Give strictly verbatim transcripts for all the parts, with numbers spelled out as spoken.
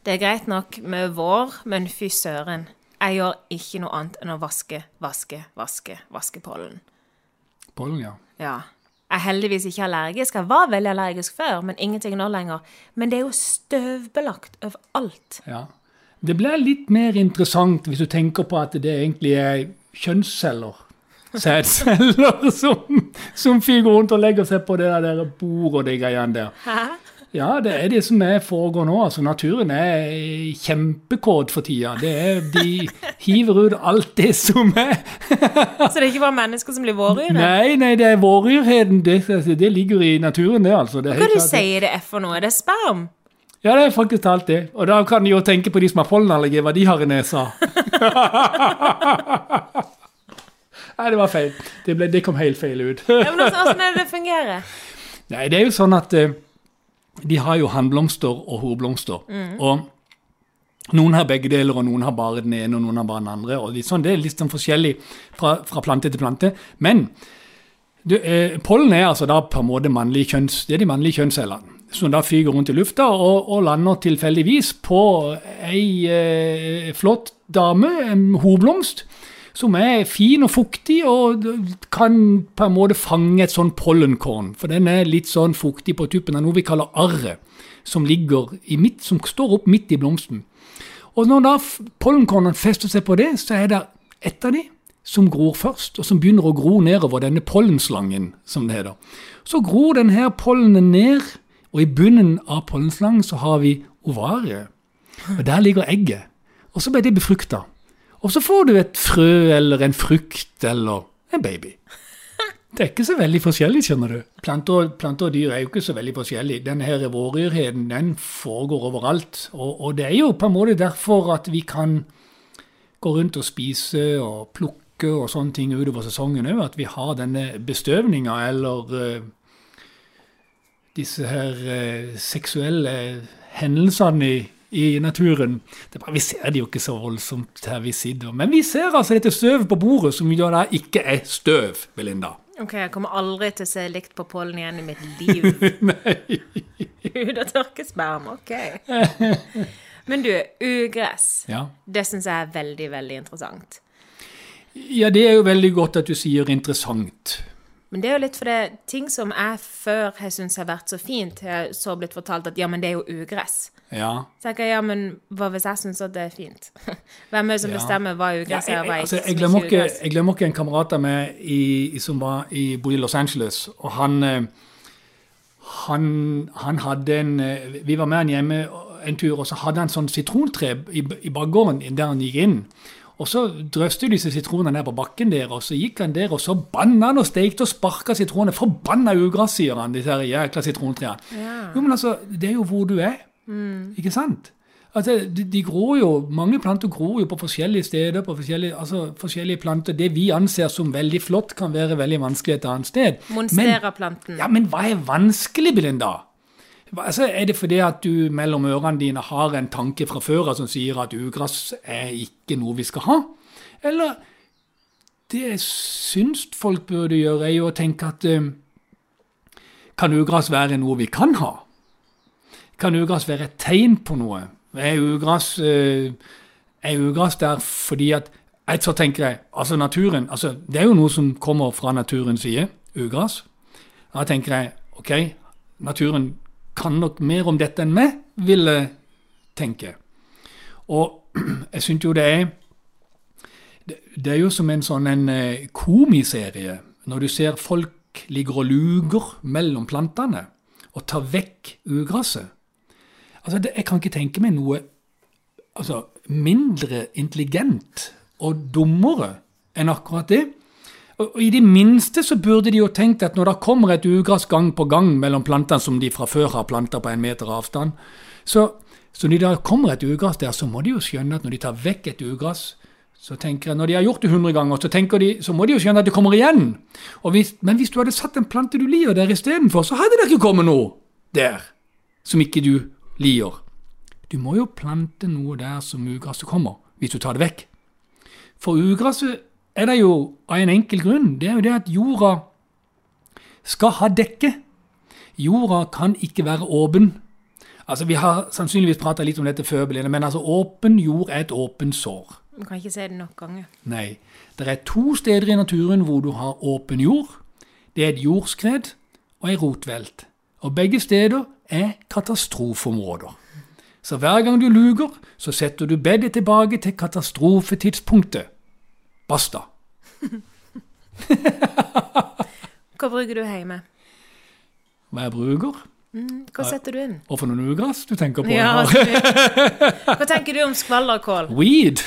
Det er greit nok med vår, men fy søren. Jeg gjør ikke noe annet enn å vaske, vaske, vaske, vaske pollen. Pollen, ja. Ja. Jeg er heldigvis ikke allergisk. Jeg var veldig allergisk før, men ingenting nå lenger. Men det er jo støvbelagt overalt. Ja. Det blir litt mer interessant hvis du tenker på at det egentlig er kjønnsceller. Sædceller som, som fyger rundt og legger seg på det der bord og de greiene der. Hæ? Ja, det er det som er foregår nå. Altså, naturen er kjempekåd for tida. Det er, de hiver ut alt det som er. Så det er ikke bare mennesker som blir vårryre? Nei, nei, det er vårryrheten. Det, det ligger i naturen, det altså. Det Hva kan du si det er for noe? Det er sperm? Ja, det er faktisk alt det. Og da kan de jo tenke på de som har pollenallergi, hva de har i nesa. Nei, det var feil. Det, ble, det kom helt feil ut. Ja, men hvordan er det det fungerer? Nei, det er jo sånn at de har jo handblomster og horblomster. Mm. Og noen har begge deler, og noen har bare den ene, og noen har bare den andre. Og sånn, det er litt sånn forskjellig fra, fra plante til plante. Men det, eh, pollen er altså da på en måte mannlige kjønns, det er de mannlige kjønnscellene, som da fyger rundt i lufta og, og lander tilfeldigvis på ei eh, flott dame, en horblomst, som er fin og fuktig og kan på en måte fange et sånn pollenkorn, for den er litt sånn fuktig på tuppen av noe vi kaller arre, som ligger i midt, som står opp midt i blomsten. Og når da pollenkornene fester seg på det, så er det et av de som gror først, og som begynner å gro nedover denne pollenslangen, som det heter. Så gror den her pollenen ned, og i bunnen av pollenslangen så har vi ovariet, og der ligger egget, og så blir det befruktet. Og så får du et frø, eller en frukt, eller en baby. Det er ikke så veldig forskjellig, skjønner du. Planter, planter og dyr er jo ikke så veldig forskjellig. Denne her vårryrheten, den foregår overalt. Og, og det er jo på en måte derfor at vi kan gå rundt og spise og plukke og sånne ting utover sesongen også, at vi har denne bestøvningen, eller uh, disse her uh, seksuelle hendelsene i i naturen. Det er bare, vi ser det jo ikke så voldsomt her vi sitter. Men vi ser altså dette støvet på bordet, som jo da ikke er støv, Belinda. Ok, jeg kommer aldri til å se likt på pollen igjen i mitt liv. Nei. Hud og tørkesperm, ok. Men du, ugress, ja. Det synes jeg er veldig, veldig interessant. Ja, det er jo veldig godt at du sier interessant. Men det er jo litt for det, ting som jeg før jeg synes har vært så fint, jeg så blitt fortalt at ja, men det er jo ugress. Ja. Så jeg kan, ja, men hva hvis jeg synes at det er fint? Hvem er det som ja. bestemmer hva ugress er, og hva altså, ikke jeg glemmer ikke, jeg glemmer ikke en kamerat av meg i, i, som var i, bodde i Los Angeles, og han, han, han hadde en, vi var med han hjemme en tur, og så hadde han sånn sitrontre i, i bakgården der han gikk inn. Og så drøste disse sitronene ned på bakken der, og så gikk han der, og så bannet han og stekte og sparket sitronene. Forbannet ugress, sier han, disse her jækla sitrontreene. Ja. Jo, men altså, det er jo hvor du er. Mm. Ikke sant? Altså, de, de gror jo, mange planter gror jo på forskjellige steder, på forskjellige, altså, forskjellige planter. Det vi anser som veldig flott kan være veldig vanskelig et annet sted. Monstera-planten. Ja, men hva er vanskelig, Belinda? Altså, er det fordi at du mellom ørene dine har en tanke fra før som sier at ugress er ikke noe vi skal ha? Eller det jeg synes folk burde gjøre er jo å tenke at um, kan ugress være noe vi kan ha? Kan ugress være et tegn på noe? Er ugress, uh, er ugress der fordi at, så tenker jeg, altså naturen, altså det er jo noe som kommer fra naturens side, ugress. Da tenker jeg, ok, naturen kan nok mer om dette enn meg, vil jeg tenke. Og jeg synes jo det er, det er jo som en sånn en komiserie, når du ser folk ligger og luger mellom plantene, og tar vekk ugrasset. Altså, det, jeg kan ikke tenke meg noe altså, mindre intelligent og dummere enn akkurat det. Og i det minste så burde de jo tenkt at når det kommer et ugress gang på gang mellom plantene som de fra før har plantet på en meter avstand, så, så når det kommer et ugress der, så må de jo skjønne at når de tar vekk et ugress, så tenker jeg, når de har gjort det hundre ganger, så, tenker de, så må de jo skjønne at det kommer igjen. Og hvis, men hvis du hadde satt en plante du lier der i stedet for, så hadde det ikke kommet noe der som ikke du lier. Du må jo plante noe der som ugresset kommer, hvis du tar det vekk. For ugresset er det jo av en enkel grunn. Det er jo det at jorda skal ha dekke. Jorda kan ikke være åpen. Altså, vi har sannsynligvis pratet litt om dette før, Belinda, men altså, åpen jord er et åpen sår. Du kan ikke si det nok ganger. Nei. Det er to steder i naturen hvor du har åpen jord. Det er et jordskred og en rotvelt. Og begge steder er katastrofeområder. Så hver gang du luger, så setter du bedet tilbake til katastrofetidspunktet. Basta. Hva bruker du hjemme? Hva jeg bruker? Mm, hva setter du inn? Og for noen ugress du tenker på? Ja, hva tenker du om skvallerkål? Weed!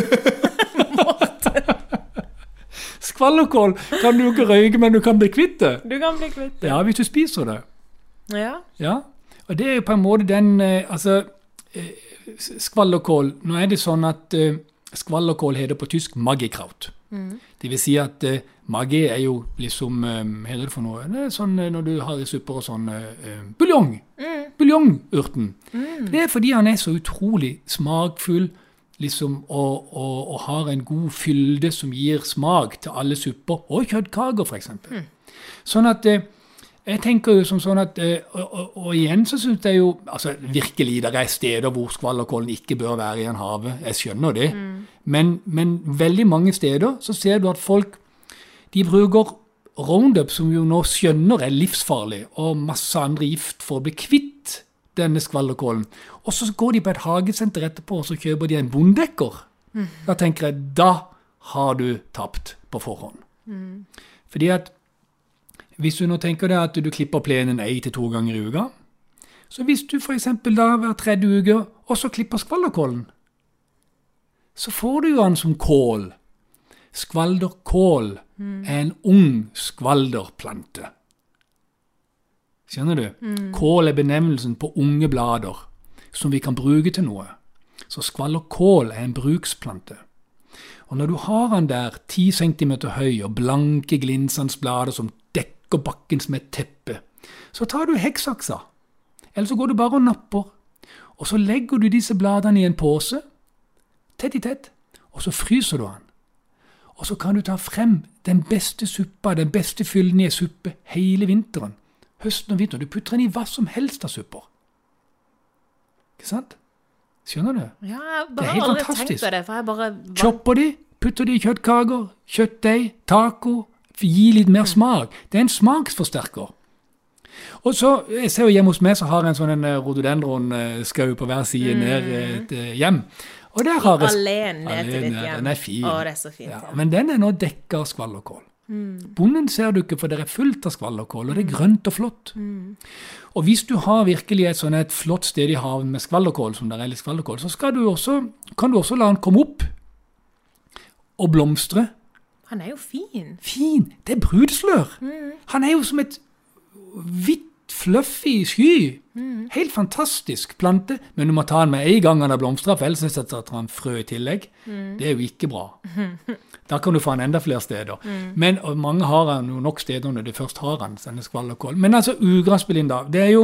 Skvallerkål kan du ikke røyke, men du kan bli kvitt det. Du kan bli kvitt det. Ja, hvis du spiser det. Ja. Ja, og det er jo på en måte den, altså, skvallerkål, nå er det sånn at skvallerkål heter på tysk Maggekraut. Mm. Det vil si at uh, maggi er jo liksom, um, hva er det for noe? Det er sånn uh, når du har i supper og sånn, uh, buljong, mm. buljongurten. Mm. Det er fordi han er så utrolig smakfull, liksom, og, og, og har en god fylde som gir smak til alle supper, og kjøttkager for eksempel. Mm. Sånn at, uh, jeg tenker jo som sånn at, uh, og, og, og igjen så synes jeg jo, altså virkelig, det er steder hvor skvallerkålen ikke bør være i en have, jeg skjønner det, mm. Men, men veldig mange steder så ser du at folk, de bruker Roundup, som jo nå skjønner er livsfarlig, og masse andre gift for å bli kvitt denne skvallerkålen. Og så går de på et hagesenter etterpå, og så kjøper de en bondekker. Mm. Da tenker jeg, da har du tapt på forhånd. Mm. Fordi at, hvis du nå tenker deg at du klipper plenen en til to ganger i uka, så hvis du for eksempel da hver tredje uke også klipper skvallerkålen, så får du jo han som kål. Skvalderkål mm. er en ung skvalderplante. Skjønner du? Mm. Kål er benevnelsen på unge blader, som vi kan bruke til noe. Så skvalderkål er en bruksplante. Og når du har han der ti centimeter høy og blanke glinsende blader som dekker bakken som et teppe, så tar du hekksaksa. Eller så går du bare og napper. Og så legger du disse bladene i en pose, tett i tett, og så fryser du den. Og så kan du ta frem den beste suppa, den beste fylden i en suppe hele vinteren. Høsten og vinteren. Du putter den i hva som helst av supper. Ikke sant? Skjønner du? Ja, jeg bare har aldri tenkt på det, for jeg bare... Chopper de, putter de i kjøttkager, kjøttdeig, taco, gi litt mer smak. Det er en smaksforsterker. Og så, jeg ser jo hjemme hos meg, så har jeg en sånn en rhododendron-skau på hver side mm. ned et hjem. Og der har jeg... Alene ned til ditt hjem. Den er fin. Å, det er så fint. Ja, ja. Men den er nå dekket av skvallerkål. Mm. Bonden ser du ikke, for det er fullt av skvallerkål, og det er grønt og flott. Mm. Og hvis du har virkelig et sånn et flott sted i haven med skvallerkål, som der er litt skvallerkål, så skal du også, kan du også la den komme opp og blomstre. Han er jo fin. Fin! Det er brudslør. Mm. Han er jo som et hvitt, fluffy sky. Mm. Helt fantastisk plante, men du må ta den med en gang han har blomstret, for ellers setter han frø i tillegg. Mm. Det er jo ikke bra. Da kan du få han enda flere steder. Mm. Men og mange har han jo nok steder når de først har han, denne skvallerkål. Men altså, ugress, Belinda, det er jo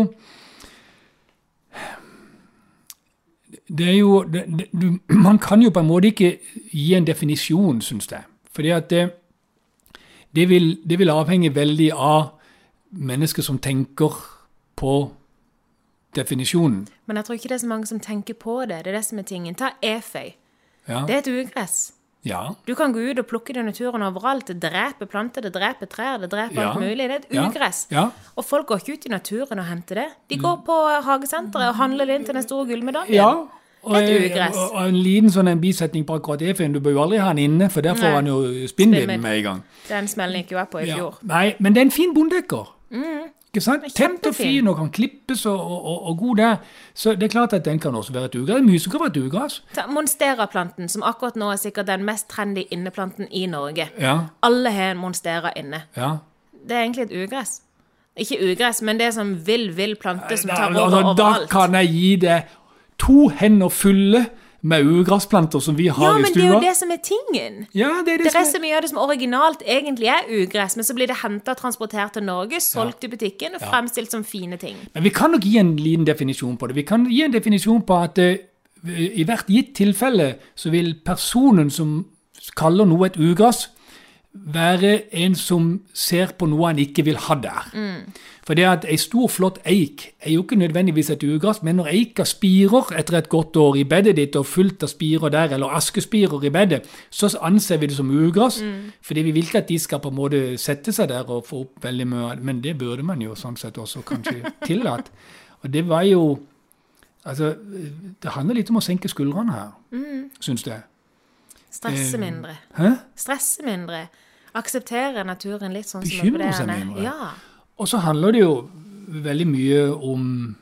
det er jo det, det, du, man kan jo på en måte ikke gi en definisjon, synes jeg. Fordi at det, det, vil, det vil avhenge veldig av mennesker som tenker på definisjonen. Men jeg tror ikke det er så mange som tenker på det. Det er det som er tingen. Ta eføy. Ja. Det er et ugress. Ja. Du kan gå ut og plukke det i naturen overalt. Det dreper planter, det dreper trær, det dreper ja. alt mulig. Det er et ugress. Ja. Ja. Og folk går ikke ut i naturen og henter det. De går på hagesenteret og handler det inn til den store gullmedaljen. Ja. Og, og, og en liten sånn en bisetning på akkurat eføyen, du bør jo aldri ha den inne, for der får han jo spinnvidden med i gang. Den smellen gikk jo jeg på i fjor. Ja. Nei, men det er en fin bondekker. Mm. Ikke sant? Tett og fin, og kan klippes og, og, og god der. Så det er klart at den kan også være et ugress. Mye som kan være et ugress. Monstera-planten, som akkurat nå er sikkert den mest trendy inneplanten i Norge. Ja. Alle har en monstera inne. Ja. Det er egentlig et ugress. Ikke ugress, men det er som vill, vill plante som tar da, over da, overalt. Da kan jeg gi det to hender fulle med ugrassplanter som vi har ja, i stua. Ja, men det er jo det som er tingen. Ja, det er det, det som er så mye av det som originalt egentlig er ugress, men så blir det hentet og transportert til Norge, solgt ja. i butikken og ja. fremstilt som fine ting. Men vi kan nok gi en liten definisjon på det. Vi kan gi en definisjon på at uh, i hvert gitt tilfelle så vil personen som kaller noe et ugress være en som ser på noe han ikke vil ha der. Mm. For det at en stor, flott eik er jo ikke nødvendigvis et ugress, men når eika spirer etter et godt år i bedet ditt, og fullt av spirer der, eller askespirer i bedet, så anser vi det som ugress, mm. fordi vi vil ikke at de skal på en måte sette seg der og få opp veldig mye, men det burde man jo sånn sett også kanskje tillate. Og det var jo, altså, det handler litt om å senke skuldrene her, mm. synes jeg. Stresse mindre. Hæ? Stresse mindre. Akseptere naturen litt sånn som Bekymre seg mindre. Ja. Og så handler det jo veldig mye om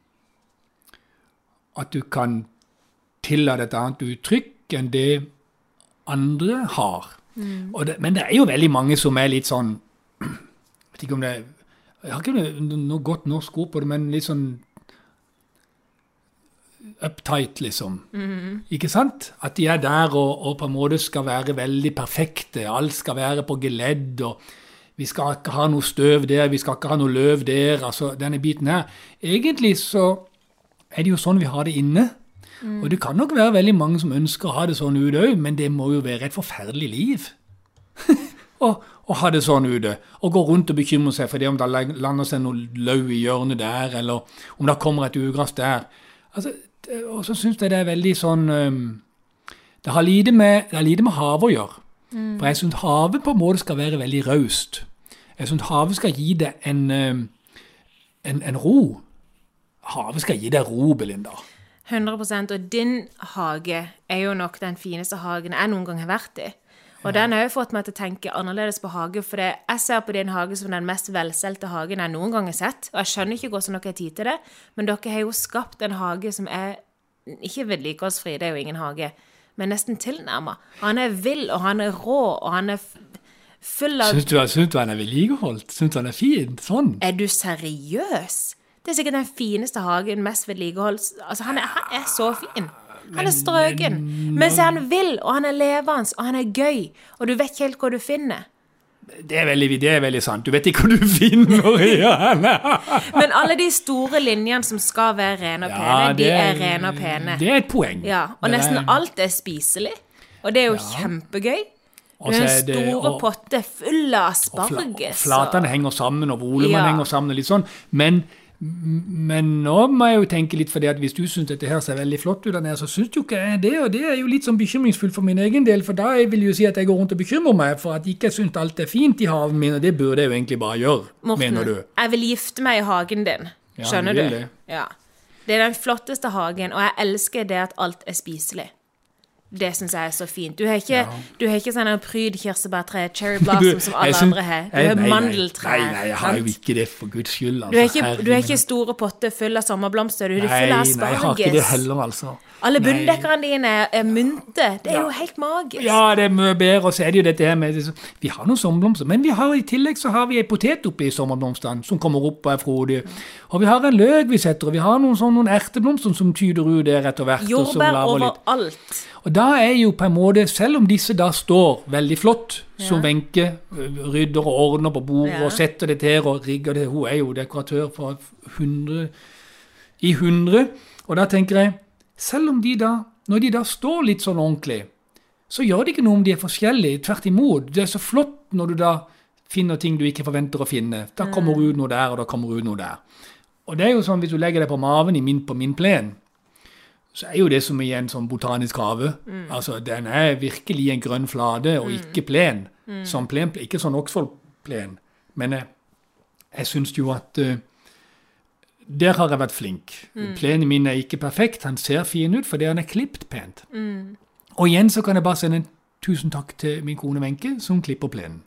at du kan tillate et annet uttrykk enn det andre har. Mm. Og det, men det er jo veldig mange som er litt sånn, jeg vet ikke om det er, jeg har ikke noe godt norsk ord på det, men litt sånn uptight, liksom. Mm-hmm. Ikke sant? At de er der og, og på en måte skal være veldig perfekte. Alt skal være på geledd, og vi skal ikke ha noe støv der, vi skal ikke ha noe løv der, altså denne biten her. Egentlig så er det jo sånn vi har det inne. Mm. Og det kan nok være veldig mange som ønsker å ha det sånn ute også, men det må jo være et forferdelig liv. å, å ha det sånn ute. Og gå rundt og bekymre seg for det om det lander seg noe løv i hjørnet der, eller om det kommer et ugress der. Altså, og så synes jeg det er veldig sånn um, det har lite med, det har lite med havet å gjøre. Mm. For jeg synes havet på en måte skal være veldig raust. Jeg synes havet skal gi deg en, um, en, en ro. Havet skal gi deg ro, Belinda. hundre prosent, og din hage er jo nok den fineste hagen jeg noen gang har vært i. Og ja. Den har jo fått meg til å tenke annerledes på hage, for det, jeg ser på din hage som den mest velstelte hagen jeg noen gang har sett, og jeg skjønner ikke hvordan dere har tid til det, men dere har jo skapt en hage som er ikke vedlikeholdsfri, det er jo ingen hage, men nesten tilnærmet. Han er vill, og han er rå, og han er full av... Syns du, synes du han er vedlikeholdt? Syns du han er fin? Sånn? Er du seriøs? Det er sikkert den fineste hagen, mest vedlikeholds... Altså, han er, han er så fin. Han er strøken, men, men så er han vill, og han er levende, og han er gøy, og du vet ikke helt hva du finner. Det er veldig, det er veldig sant. Du vet ikke hva du finner i han. Men alle de store linjene som skal være rene og pene, ja, de er, er rene og pene. Det er et poeng. Ja, og det nesten er... alt er spiselig, og det er jo ja. Kjempegøy. Du har en store det, og, potte full av asparges. Og, fla, og flatene og... henger sammen, og volumen ja. Henger sammen, og litt sånn, men... Men nå må jeg jo tenke litt, for det at hvis du synes dette her ser veldig flott ut der nede, så synes jo ikke jeg det, og det er jo litt sånn bekymringsfullt for min egen del, for da vil jeg jo si at jeg går rundt og bekymrer meg for at jeg ikke synes alt er fint i haven min, og det burde jeg jo egentlig bare gjøre, Morten, mener du? Jeg vil gifte meg i hagen din, skjønner ja, du? Det. Ja. Det er den flotteste hagen, og jeg elsker det at alt er spiselig. Det synes jeg er så fint. Du har ikke, ja. Du har ikke sånn en pryd kirsebærtre, cherry blossom som alle andre har. Du har nei, mandeltre. Nei, nei, jeg har jo ikke det for Guds skyld. Altså. Du har ikke, du har ikke store potter full av sommerblomster, du er full av asparges. Nei, jeg har ikke det heller, altså. Alle bunndekkerne dine er mynte. Det er ja. Jo helt magisk. Ja, det er mye bedre, og så er det jo dette her med, vi har noen sommerblomster, men vi har i tillegg så har vi en potet oppe i sommerblomstene, som kommer opp og er frodig. Og vi har en løk vi setter, og vi har noen sånn noen erteblomster som tyder ut der etter hvert. Jordbær overalt. Og da er jo på en måte, selv om disse da står veldig flott, ja. Som Wenche rydder og ordner på bordet ja. Og setter det her og rigger det, hun er jo dekoratør for hundre, i hundre, og da tenker jeg, selv om de da, når de da står litt sånn ordentlig, så gjør det ikke noe om de er forskjellige, tvert imot. Det er så flott når du da finner ting du ikke forventer å finne. Da kommer mm. ut noe der, og da kommer ut noe der. Og det er jo sånn, hvis du legger deg på maven i min, på min plen, så er jo det som i en sånn botanisk hage. Mm. Altså, den er virkelig en grønn flade, og ikke plen. Mm. Som plen, ikke sånn Oxford-plen. Men jeg, jeg synes jo at... Uh, der har jeg vært flink. Mm. Plenen min er ikke perfekt, han ser fin ut, fordi han er klippet pent. Mm. Og igjen så kan jeg bare sende en tusen takk til min kone Wenche, som klipper plenen.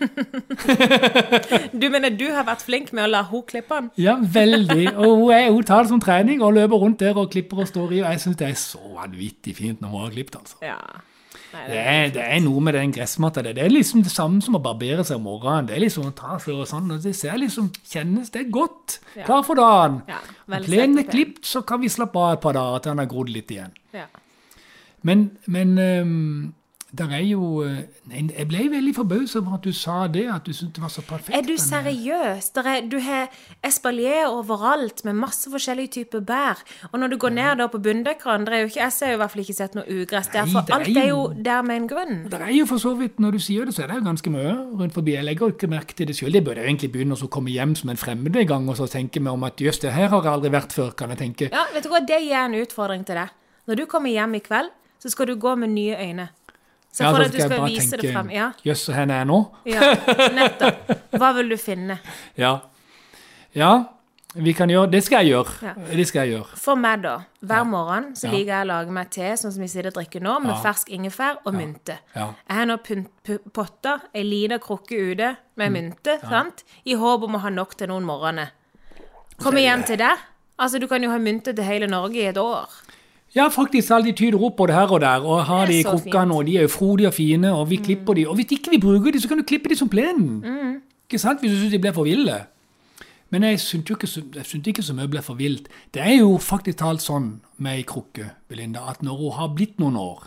Du mener du har vært flink med å la hun klippe den? Ja, veldig. Og hun, er, hun tar det som trening, og løper rundt der og klipper og står i, og jeg synes det er så vanvittig fint når hun har klippet, altså. Ja. Nei, det, det, er, det er noe med den gressmatta. Det er liksom det samme som å barbere seg om morgenen. Det er liksom å ta seg og sånn, og det ser liksom, kjennes det godt. Ja. Klar for dagen. Ja, plenen er klippet, så kan vi slappe av et par dager til han har grodd litt igjen. Ja. Men, men um, der er jo, nei, jeg ble veldig forbauset over at du sa det, at du syntes det var så perfekt. Er du seriøs? Der er, du har espalier overalt med masse forskjellige typer bær. Og når du går ned da på bunndekkeren, det er jo ikke, jeg ser jo i hvert fall ikke sett noe ugress der, for alt er jo der med en grunn. Det er jo for så vidt, når du sier det, så er det jo ganske mye rundt forbi. Jeg legger ikke merke til det selv. Det burde jeg egentlig begynne å komme hjem som en fremmed en gang, og så tenke meg om at just det her har jeg aldri vært før, kan jeg tenke. Ja, vet du hva, det gir en utfordring til deg. Når du kommer hjem i kveld, så skal du gå med nye øyne. Så ja, for så at du skal vise tenke, det frem. Ja. Jøss, så henne er nå. Ja, nettopp. Hva vil du finne? Ja. Ja, vi kan gjøre, det skal jeg gjøre. Ja. Det skal jeg gjøre. For meg da, hver morgen så liker jeg å lage meg te, sånn som vi sitter og drikker nå, med ja. fersk ingefær og ja. mynte. Ja. Jeg har nå potta en liten krukke ute med mynte, ja. sant? I håp om å ha nok til noen morgener. Kommer hjem til deg. Altså, du kan jo ha mynte til hele Norge i et år. Ja, faktisk, alle de tyder opp på det her og der, og har de i krukkene, og de er jo frodige og fine, og vi mm. klipper de, og hvis ikke vi bruker de, så kan du klippe de som plenen. Mm. Ikke sant, hvis du synes de blir for ville. Men jeg synes ikke, jeg synes ikke så mye blir for vilt. Det er jo faktisk talt sånn med en krukke, Belinda, at når hun har blitt noen år,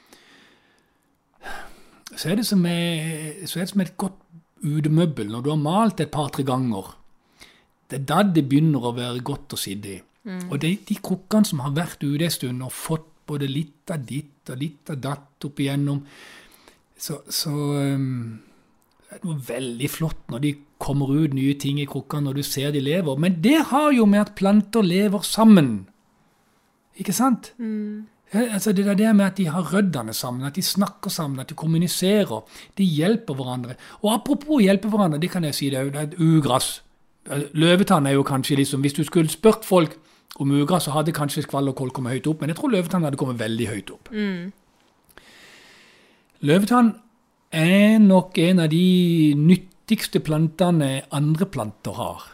så er det som, er, så er det som et godt udemøbel. Når du har malt et par-tre ganger, det er da det begynner å være godt å sitte i. Mm. Og de, de krukkene som har vært ute en stund og fått både litt av ditt og litt av datt opp igjennom, så, så um, det er noe veldig flott når de kommer ut nye ting i krukkene når du ser de lever. Men det har jo med at planter lever sammen. Ikke sant? Mm. Ja, altså det er det med at de har røddene sammen, at de snakker sammen, at de kommuniserer, de hjelper hverandre. Og apropos hjelpe hverandre, det kan jeg si, det er jo et ugress. Løvetann er jo kanskje liksom, hvis du skulle spørt folk om ugress, så hadde kanskje skvallerkål kommet høyt opp, men jeg tror løvetann hadde kommet veldig høyt opp. Mm. Løvetann er nok en av de nyttigste plantene andre planter har.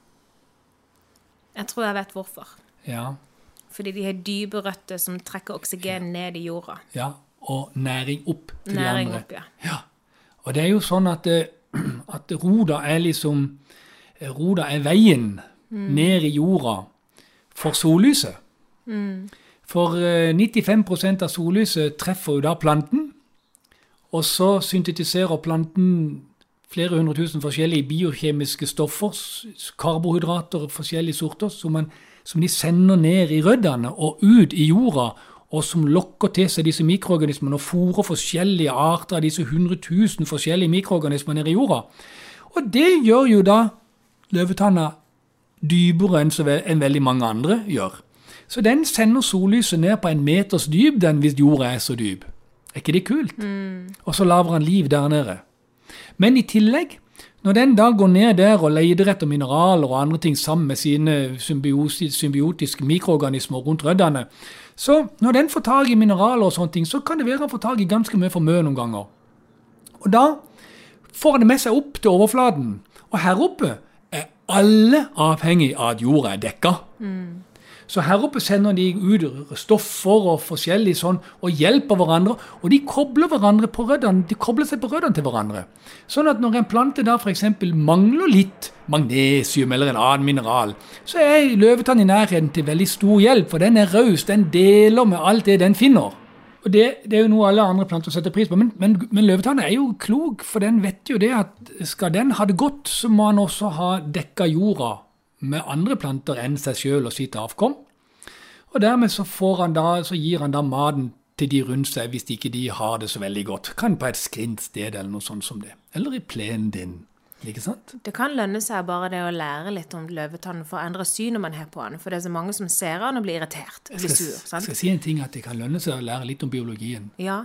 Jeg tror jeg vet hvorfor. Ja. Fordi de har dype røtter som trekker oksygen ja. ned i jorda. Ja, og næring opp til næring de andre. Opp, ja. Ja. Og det er jo sånn at, at roda er liksom, roda er veien mm. ned i jorda for sollyset. Mm. For uh, nittifem prosent av sollyset treffer jo da planten, og så syntetiserer planten flere hundre tusen forskjellige biokjemiske stoffer, karbohydrater og forskjellige sorter, som, man, som de sender ned i røddene og ut i jorda, og som lokker til seg disse mikroorganismene og fôrer forskjellige arter av disse hundre tusen forskjellige mikroorganismer ned i jorda. Og det gjør jo da løvetanna dypere enn, så ve- enn veldig mange andre gjør. Så den sender sollyset ned på en meters dyp, den hvis jorda er så dyp. Er ikke det kult? Mm. Og så laver han liv der nede. Men i tillegg, når den da går ned der og leter etter mineraler og andre ting sammen med sine symbiotiske mikroorganismer rundt røddene, så når den får tag i mineraler og sånne ting, så kan det være å få tag i ganske mye for mye noen ganger. Og da får han det med seg opp til overflaten. Og her oppe er alle avhengig av at jorda er dekka. Mm. Så her oppe sender de ut stoffer og forskjellig sånn, og hjelper hverandre, og de kobler hverandre på røddene, de kobler seg på røddene til hverandre. Sånn at når en plante da for eksempel mangler litt magnesium eller en annen mineral, så er løvetann i nærheten til veldig stor hjelp, for den er raus, den deler med alt det den finner. Og det, det er jo noe alle andre planter setter pris på, men, men, men løvetann er jo klok, for den vet jo det at skal den ha det godt, så må han også ha dekka jorda med andre planter enn seg selv og sitt avkom. Og dermed så, får han da, så gir han da maten til de rundt seg hvis ikke de har det så veldig godt. Kan på et skrint sted eller noe sånt som det. Eller i plenen din. Ikke sant? Det kan lønne seg bare det å lære litt om løvetann for å endre synet man har på han. For det er så mange som ser han og blir irritert. Og blir sur, sant? Jeg skal si en ting at det kan lønne seg å lære litt om biologien. Ja.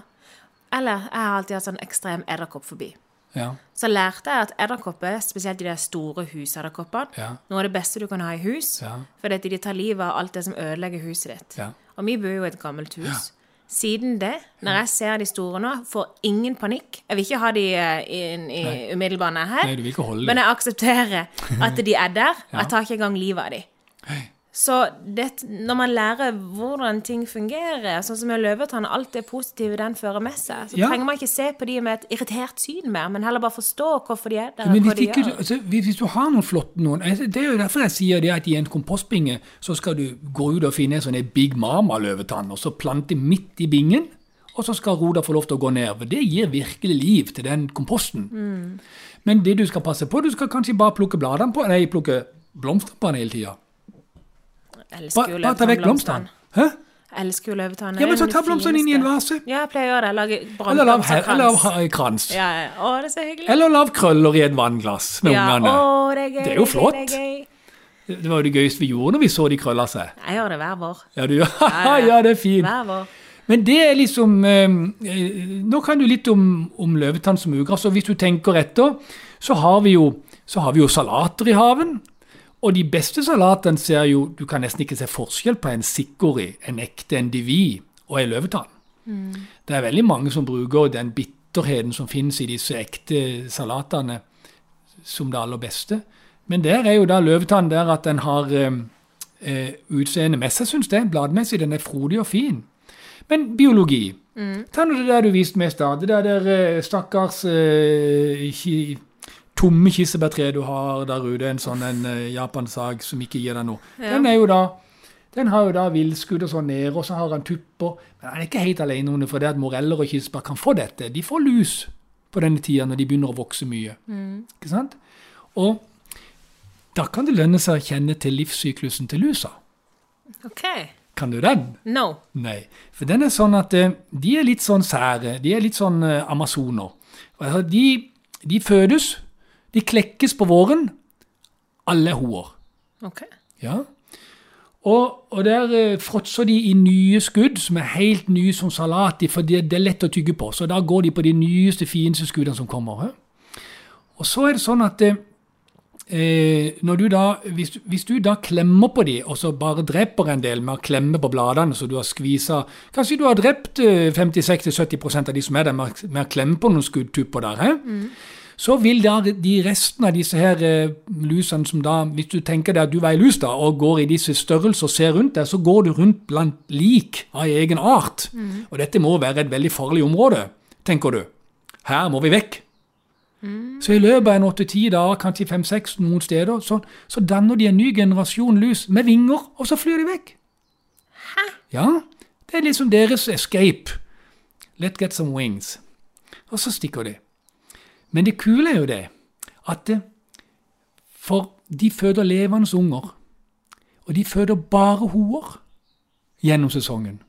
Eller jeg har alltid hatt sånn ekstrem edderkopp forbi. Ja. Så lærte jeg at edderkopper, spesielt de der store husedderkoppene, ja. Noe av det beste du kan ha i hus, ja. For at de tar livet av alt det som ødelegger huset ditt. Ja. Og vi bor jo i et gammelt hus. Ja. Siden det, når jeg ser de store nå, får ingen panikk. Jeg vil ikke ha de i, i umiddelbar nærhet, Nei, du vil ikke holde men jeg aksepterer at de er der, og jeg tar ikke engang livet av de. Hei. Så det, når man lærer hvordan ting fungerer, sånn som med løvetann, alt det positive den fører med seg, så ja. Trenger man ikke se på de med et irritert syn mer, men heller bare forstå hvorfor de er der, men hva de ikke, gjør. Altså, hvis du har noen flotte noen, det er jo derfor jeg sier det at i en kompostbinge, så skal du gå ut og finne en sånn Big Mama løvetann, og så plante midt i bingen, og så skal roda få lov til å gå ned. For det gir virkelig liv til den komposten. Mm. Men det du skal passe på, du skal kanskje bare plukke bladene på, nei, plukke blomster på den hele tiden. Bare, bare ta vekk blomstene. Hæ? Jeg elsker jo løvetann. Ja, men så ta blomstene inn i en vase. Ja, jeg pleier å gjøre det. Lage eller lav, eller lav krans. Ja, å, det er så hyggelig. Eller lav krøller i et vannglass med ja, ungene. Å, det er gøy. Det er jo flott. Det, er gøy. Det var jo det gøyeste vi gjorde når vi så de krølla seg. Jeg gjør det hver vår. Ja, du gjør. Ja, ja. Ja, det er fint. Hver vår. Men det er liksom, eh, nå kan du litt om, om løvetann som ugress, og hvis du tenker etter, så har vi jo, så har vi jo salater i haven, og de beste salatene ser jo, du kan nesten ikke se forskjell på en sikori, en ekte endivi og en løvetann. Mm. Det er veldig mange som bruker den bitterheten som finnes i disse ekte salatene som det aller beste. Men der er jo da løvetann der at den har eh, utseende med seg, synes jeg, bladmessig, den er frodig og fin. Men biologi, mm. ta nå det der du viste meg i stad, det der, der stakkars eh, ki, tomme kirsebærtre du har der ute, en sånn en uh, japansag som ikke gir deg noe. Ja. Den er jo da, den har jo da villskudd og sånn nede, og så har han tupper. Men han er ikke helt alene om det, for det at moreller og kirsebær kan få dette. De får lus på denne tida når de begynner å vokse mye. Mm. Ikke sant? Og da kan det lønne seg å kjenne til livssyklusen til lusa. Ok. Kan du den? No. Nei. For den er sånn at uh, de er litt sånn sære, de er litt sånn uh, amazoner. Altså, de, de fødes, de klekkes på våren, alle hoer. Ok. Ja. Og, og der eh, fråtser de i nye skudd, som er helt nye som salat, for det, det er lett å tygge på. Så da går de på de nyeste, fineste skuddene som kommer. He? Og så er det sånn at eh, når du da, hvis, hvis du da klemmer på de, og så bare dreper en del med å klemme på bladene, så du har skviset, kanskje du har drept eh, femti, seksti, sytti prosent av de som er der med, med å klemme på noen skuddtupper der, he? Mm. Så vil da de resten av disse her eh, lusene som da, hvis du tenker deg at du var i lus da, og går i disse størrelser og ser rundt deg, så går du rundt blant lik av egen art. Mm. Og dette må være et veldig farlig område, tenker du. Her må vi vekk. Mm. Så i løpet av en åtte-ti dager, kanskje fem-seks noen steder, så, så danner de en ny generasjon lus med vinger, og så flyr de vekk. Hæ? Ja, det er liksom deres escape. Let's get some wings. Og så stikker de. Men det kule er jo det, at det, for de føder levende unger, og de føder bare hoer gjennom sesongen.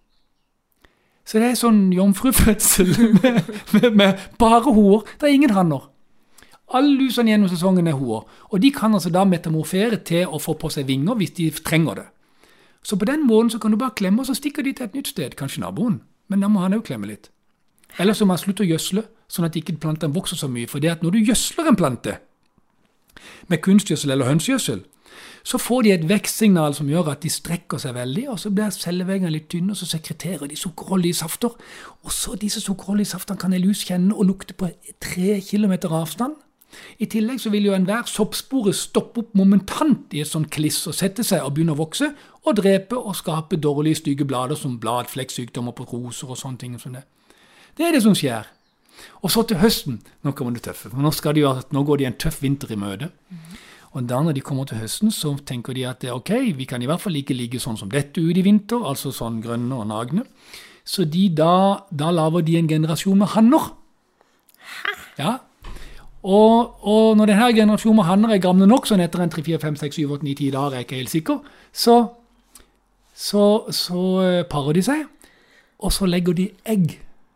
Så det er sånn jomfrufødsel med, med, med bare hoer. Det er ingen hanner. Alle lusene gjennom sesongen er hoer, og de kan altså da metamorfere til å få på seg vinger hvis de trenger det. Så på den måten så kan du bare klemme, og så stikker de til et nytt sted, kanskje naboen, men da må han jo klemme litt. Eller så må man slutte å gjøsle, sånn at ikke planten vokser så mye. For det at når du gjøsler en plante med kunstgjøsel eller hønsgjøsel, så får de et vekstsignal som gjør at de strekker seg veldig, og så blir celleveggene litt tynne, og så sekreterer de sukkerholdige safter. Og så disse sukkerholdige saftene kan en lus kjenne og lukte på tre kilometer avstand. I tillegg så vil jo enhver soppspore stoppe opp momentant i et sånt kliss og sette seg og begynne å vokse, og drepe og skape dårlige stygge blader som bladflekksykdommer på roser og sånne ting som det. Det er det som skjer. Og så til høsten, nå kommer det tøffe, for nå, skal de jo, nå går de en tøff vinter i møte. Mm. Og da når de kommer til høsten, så tenker de at det er ok, vi kan i hvert fall ikke ligge sånn som dette ut i vinter, altså sånn grønne og nagne. Så de da, da laver de en generasjon med hanner. Hæ? Ja. Og, og når denne generasjonen med hanner er gamle nok, sånn etter en tre, fire, fem, seks, syv, åtte, ni, ti dager, er jeg ikke helt sikker, så, så, så parer de seg, og så legger de egg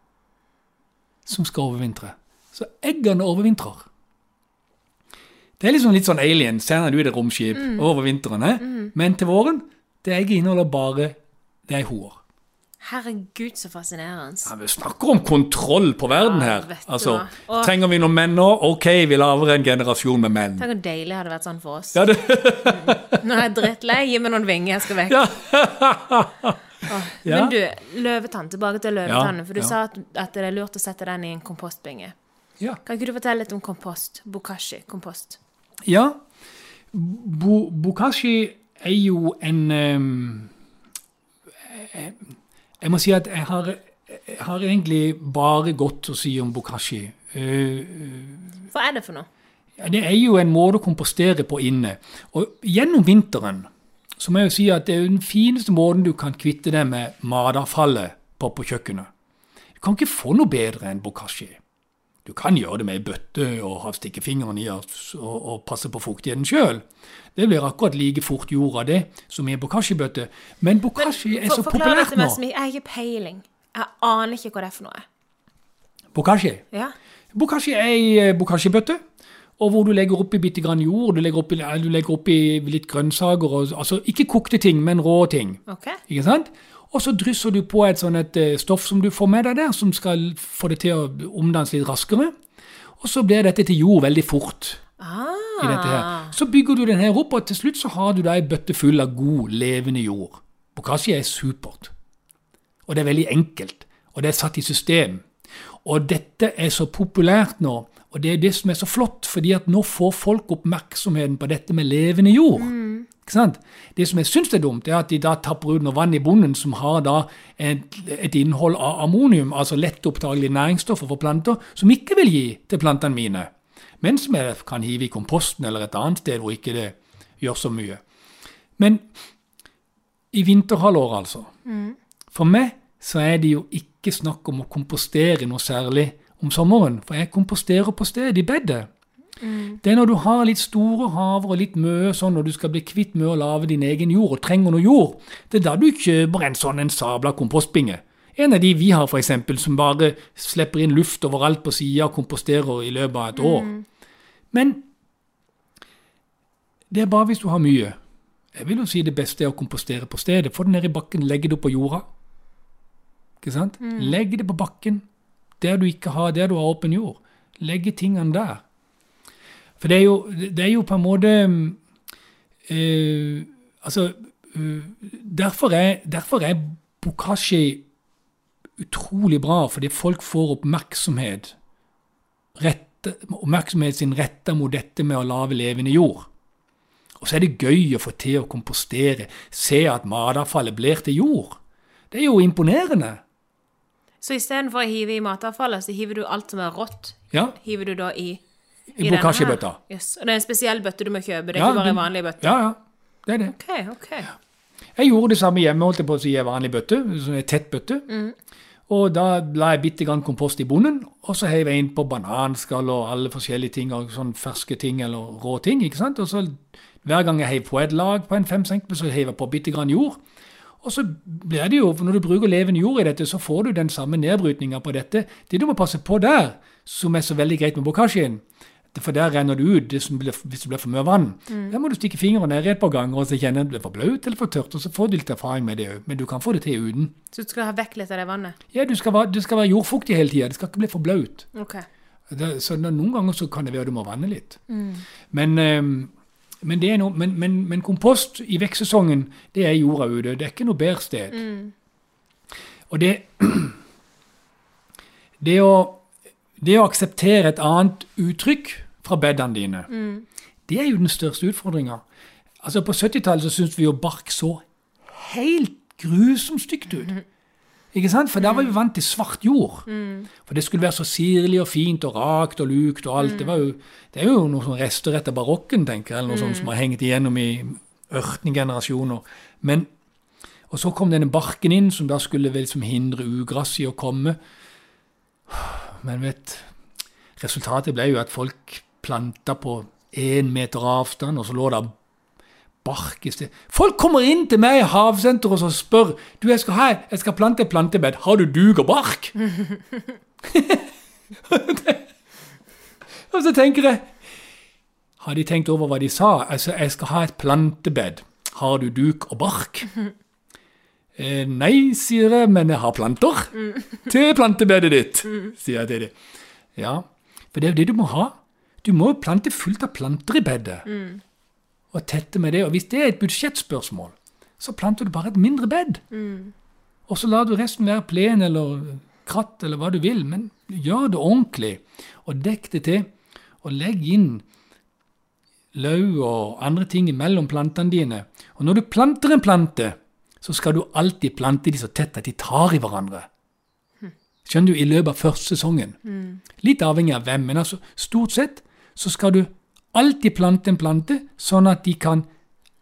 som skal overvintre. Så eggene overvintrer. Det er liksom litt sånn alien, ser du i det romskip, mm. over vinteren, eh? mm. men til våren, det egget inneholder bare, det er hoer. Herregud, så fascinerende. Ja, vi snakker om kontroll på verden ja, her. Altså, og trenger vi noen menn nå? Ok, vi laver en generasjon med menn. Tenk hvor deilig hadde vært sånn for oss. Ja, det... mm. Nå er jeg drittlei, gi meg noen vinger, jeg skal vekk. Ja. Oh, ja. Men du, løvetann, tilbake til løvetannen, for du ja. sa at, at det er lurt å sette den i en kompostbinge. Ja. Kan ikke du fortelle litt om kompost? Bokashi-kompost. Ja, Bo, bokashi er jo en um, jeg, jeg må si at jeg har, jeg har egentlig bare godt å si om bokashi. Uh, Hva er det for noe? Ja, det er jo en måte å kompostere på inne. Og gjennom vinteren så må jeg jo si at det er den fineste måten du kan kvitte deg med matavfallet på, på kjøkkenet. kan ikke få noe bedre enn bokashi. Du kan gjøre det med en bøtte og ha stikkefingeren i og, og, og passe på fuktigheten selv. Det blir akkurat like fort jord av det som i en bokashi-bøtte. Men bokashi er så populært nå. Jeg har ikke peiling. Jeg aner ikke hva det er for noe. Bokashi? Ja. Bokashi er en bokashi-bøtte, og hvor du legger oppi bitte grann jord, du legger oppi, du legger oppi litt grønnsaker, og, altså ikke kokte ting, men rå ting. Okay. Ikke sant? Og så drysser du på et sånt et stoff som du får med deg der, som skal få det til å omdannes litt raskere. Og så blir dette til jord veldig fort. Ah. I dette her. Så bygger du den her opp, og til slutt så har du da en bøtte full av god, levende jord. Bokashi er supert. Og det er veldig enkelt. Og det er satt i system. Og dette er så populært nå, og det er det som er så flott, fordi at nå får folk oppmerksomheten på dette med levende jord. Mm. Ikke sant? Det som jeg synes er dumt, er at de da tapper ut noe vann i bunnen som har da et, et innhold av ammonium, altså lett oppdagelige næringsstoffer for planter, som ikke vil gi til plantene mine, men som jeg kan hive i komposten eller et annet sted hvor ikke det gjør så mye. Men i vinterhalvår altså, mm. for meg så er det jo ikke snakk om å kompostere noe særlig om sommeren, for jeg komposterer på stedet i bedet. Mm. Det er når du har litt store haver og litt mø, sånn når du skal bli kvitt med å lave din egen jord og trenger noe jord, det er da du kjøper en sånn en sabla kompostbinge. En av de vi har for eksempel, som bare slipper inn luft overalt på siden og komposterer i løpet av et år. Mm. Men det er bare hvis du har mye. Jeg vil jo si det beste er å kompostere på stedet. Få det ned i bakken, legge det på jorda. Ikke sant? Mm. Legge det på bakken, der du ikke har, der du har åpen jord. Legge tingene der. For det er jo, det er jo på en måte eh, altså uh, derfor, er, derfor er bokashi utrolig bra, fordi folk får oppmerksomhet rette, oppmerksomhet sin rettet mot dette med å lave levende jord. Og så er det gøy å få til å kompostere, se at matavfallet blir til jord. Det er jo imponerende. Så i stedet for å hive i matavfallet, så hiver du alt som er rått. Ja. Hiver du da i I, I bokashi-bøtta. Yes. Og det er en spesiell bøtte du må kjøpe, det er ja, ikke bare en du, vanlig bøtte. Ja, ja, det er det. Ok, ok. Jeg gjorde det samme hjemme, holdt jeg på å si en vanlig bøtte, sånn en tett bøtte. Mm. Og da la jeg bitte grann kompost i bunnen, og så heiv jeg inn på bananskall og alle forskjellige ting, og sånn ferske ting eller rå ting, ikke sant? Og så hver gang jeg heiv på et lag på en fem centimeter, så heiv jeg på bitte grann jord. Og så blir det jo, for når du bruker levende jord i dette, så får du den samme nedbrytningen på dette. Det du må passe på der, som er så veldig greit med bokashien, for der renner du ut det som blir, hvis det blir for mye vann. Mm. Der må du stikke fingeren ned et par ganger, og så kjenne at det blir for bløt eller for tørt, og så får du litt erfaring med det, men du kan få det til uten. Så du skal ha vekk litt av det vannet? Ja, du skal være, det skal være jordfuktig hele tiden, det skal ikke bli for bløt. Okay. Det, så noen ganger så kan det være at du må vanne litt. Mm. Men... Um, Men, det er noe, men, men, men kompost i vekstsesongen, det er jorda ute. Det er ikke noe bedre sted. Mm. Og det, det, å, det å akseptere et annet uttrykk fra bedene dine, mm. det er jo den største utfordringen. Altså på syttitallet så syntes vi jo bark så helt grusomt stygt ut. Mm. Ikke sant? For der var vi vant til svart jord. Mm. For det skulle være så sirlig og fint og rakt og lukt og alt. Mm. Det, var jo, det er jo noen sånn rester etter barokken, tenker jeg, eller noe mm. sånt som har hengt igjennom i ørten generasjoner. Men, og så kom denne barken inn, som da skulle vel som hindre ugress i å komme. Men vet, resultatet ble jo at folk planta på en meter avstand, og så lå det bark i sted. Folk kommer inn til meg i havsenteret og spør, du, jeg skal, ha, jeg skal plante et plantebed, har du dug og bark? Og så tenker jeg, har de tenkt over hva de sa? Altså, jeg skal ha et plantebed, har du dug og bark? Eh, nei, sier jeg, men jeg har planter til plantebedet ditt, sier jeg til det. Ja, for det er jo det du må ha. Du må jo plante fullt av planter i bedet. Mm. Og tette med det. Og hvis det er et budsjettspørsmål, så planter du bare et mindre bed. Mm. Og så lar du resten være plen eller kratt eller hva du vil, men gjør det ordentlig. Og dekk det til, og legg inn løv og andre ting mellom plantene dine. Og når du planter en plante, så skal du alltid plante de så tett at de tar i hverandre. Skjønner du, i løpet av første sesongen. Mm. Litt avhengig av hvem, men altså stort sett så skal du alltid plante en plante, sånn at de kan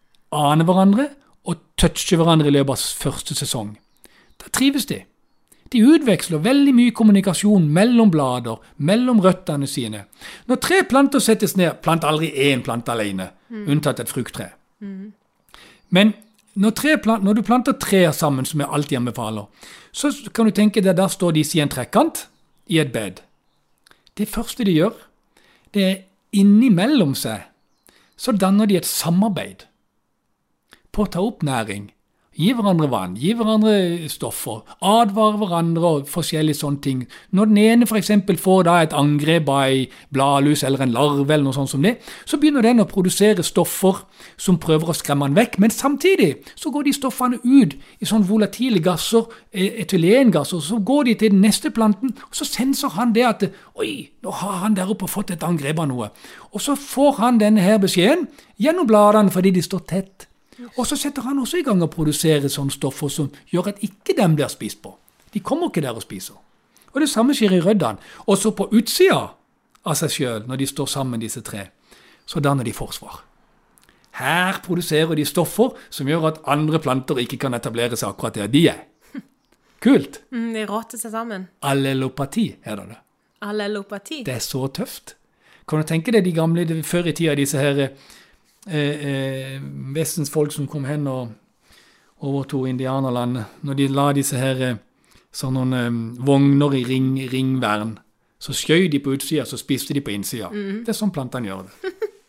ane hverandre og touche hverandre i løpet av første sesong. Da trives de. De utveksler veldig mye kommunikasjon mellom blader, mellom røttene sine. Når tre planter settes ned, plant aldri én plante alene, mm. unntatt et frukttre. Mm. Men når, tre plant, når du planter tre sammen, som jeg alltid anbefaler, så kan du tenke deg, der står de i en trekkant, i et bed. Det første de gjør, det er innimellom seg, så danner de et samarbeid på å ta opp næring. Gi hverandre vann, gi hverandre stoffer, advare hverandre og forskjellige sånne ting. Når den ene for eksempel får da et angrep av en bladlus eller en larve eller noe sånt som det, så begynner den å produsere stoffer som prøver å skremme den vekk, men samtidig så går de stoffene ut i sånne volatile gasser, etylengasser, så går de til den neste planten, og så senser han det at, oi, nå har han der oppe fått et angrep av noe. Og så får han denne her beskjeden gjennom bladene fordi de står tett. Og så setter han også i gang å produsere sånne stoffer som gjør at ikke den blir spist på. De kommer ikke der og spiser. Og det samme skjer i røddene. Også på utsida av seg selv, når de står sammen disse tre, så danner de forsvar. Her produserer de stoffer som gjør at andre planter ikke kan etablere seg akkurat der de er. Kult! Mm, de råter seg sammen. Allelopati, heter det. Allelopati? Det er så tøft. Kan du tenke deg de gamle, de, før i tida, disse her Eh, eh, vestens folk som kom hen og overtog indianerlandet, når de la disse her eh, sånne eh, vogner i ring, ringvern, så skjøy de på utsida, så spiste de på innsida. Mm. Det er sånn plantene gjør det.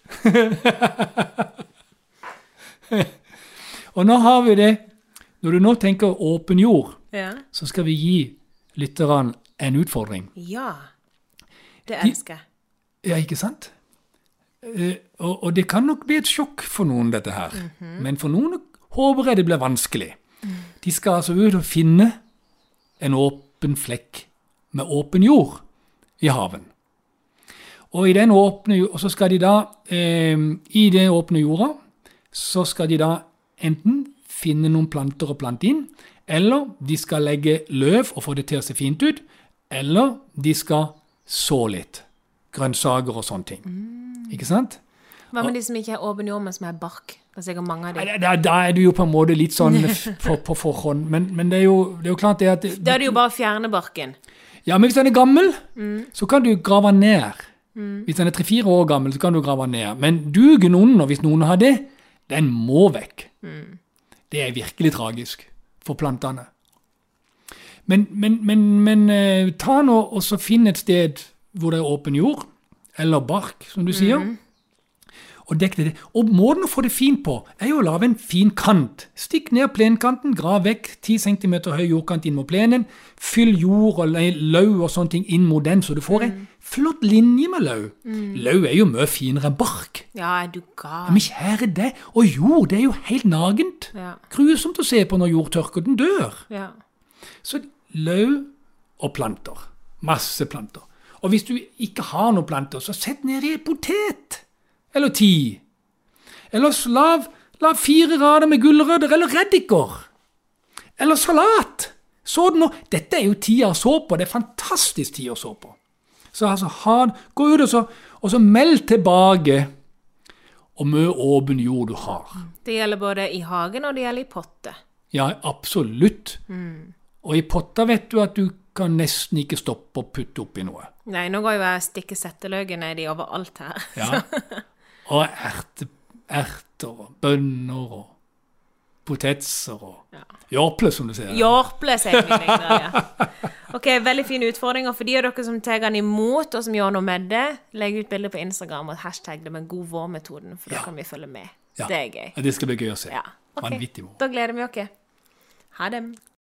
Og nå har vi det, når du nå tenker åpen jord, ja. Så skal vi gi lytterne en utfordring. Ja, det elsker jeg. Ja, ikke sant? Uh, og, og det kan nok bli et sjokk for noen dette her. Mm-hmm. Men for noen håper jeg det blir vanskelig. Mm. De skal altså ut og finne en åpen flekk med åpen jord i haven. Og i den åpne jord, og så skal de da, eh, i den åpne jorda, så skal de da enten finne noen planter og plante inn, eller de skal legge løv og få det til å se fint ut, eller de skal så litt. Grønnsaker og sånne ting. Mm. Ikke sant? Hva med de som ikke er åpen jord, men som er bark? Det er sikkert mange av de. Da, da er du jo på en måte litt sånn på, på forhånd, men, men det, er jo, det er jo klart det at... Det, da er det jo bare å fjerne barken. Ja, men hvis den er gammel, mm. så kan du grave ned. Mm. Hvis den er tre-fire år gammel, så kan du grave ned. Men dugen under, hvis noen har det, den må vekk. Mm. Det er virkelig tragisk for plantene. Men, men, men, men ta nå og så finn et sted hvor det er åpen jord, eller bark, som du sier, mm. og dekk det. Og måten å få det fint på, er jo å lave en fin kant. Stikk ned plenkanten, grav vekk ti centimeter høy jordkant inn mot plenen, fyll jord og løv og sånne ting inn mot den, så du får en mm. flott linje med løv. Mm. Løv er jo mye finere enn bark. Ja, du ga. Men kjære det, og jord, det er jo helt nagent. Ja. Grusomt å se på når jord tørker, den dør. Ja. Så løv og planter. Masse planter. Og hvis du ikke har noen planter, så sett ned i et potet. Eller ti. Eller lav, lav fire rader med gulrøtter eller reddiker. Eller salat. Så nå, dette er jo tid å så på. Det er fantastisk tid å så på. Så altså, ha, gå ut og så, og så meld tilbake og mø åpen jord du har. Det gjelder både i hagen og det gjelder i potte. Ja, absolutt. Mm. Og i potta vet du at du kan nesten ikke stoppe å putte opp i noe. Nei, nå går jo jeg stikke setteløgene ned i overalt her. Ja, og erte, erter og bønner og potetser og ja. Jorple, som du sier. Jorple, sier vi der, ja. Ok, veldig fine utfordringer for de av dere som tar den imot og som gjør noe med det. Legg ut bilder på Instagram og hashtag det med god vår-metoden, for ja. Da kan vi følge med. Ja. Det er gøy. Ja, det skal bli gøy å se. Ja. Okay. Vanvittig vår. Da gleder vi oss. Ha dem.